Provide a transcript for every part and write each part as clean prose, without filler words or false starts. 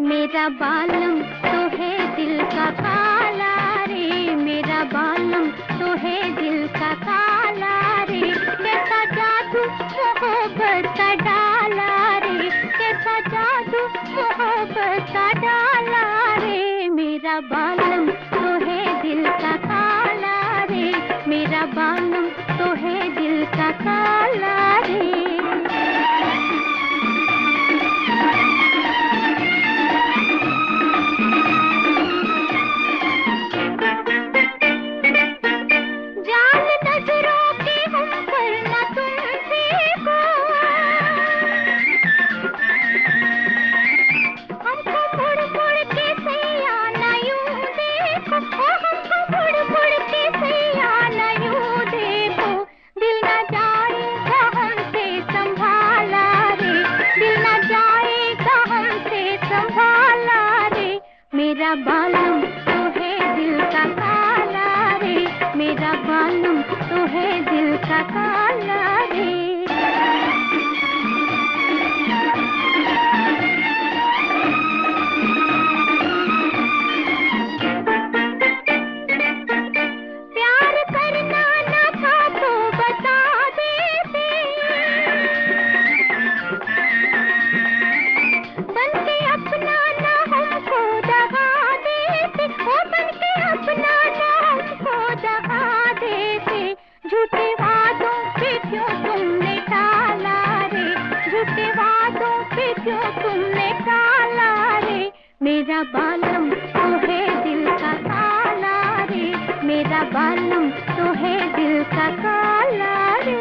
मेरा बालम तो है दिल का काला रे, मेरा बालम तो है दिल का काला रे। कैसा जादू मोहब्बत का डाला रे, कैसा जादू मोहब्बत का डाला रे। मेरा बालम तो है दिल का काला रे, मेरा बालम तो है दिल का काला रे। मेरा बालम तो है दिल का काला रे, मेरा बालम तो है दिल का काला रे। प्यार करना ना था तो बता देते, बनके अपना ना हमको दगा देते, ओ बनके अपना ना हमको दगा देते। झूठे वादों पे क्यों तुमने टाला रे, झूठे वादों पे क्यों तुमने टाला रे। मेरा बालम तो है दिल का काला रे, मेरा बालम तो है दिल का काला रे।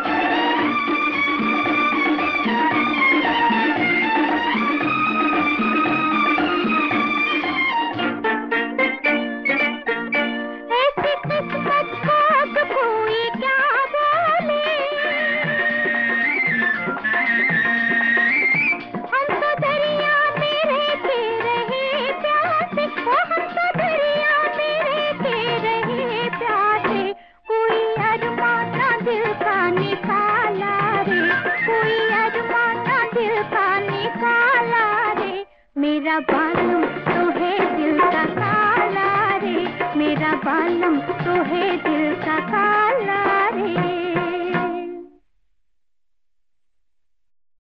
मेरा बालम तो है दिल का काला रे, मेरा बालम तो है दिल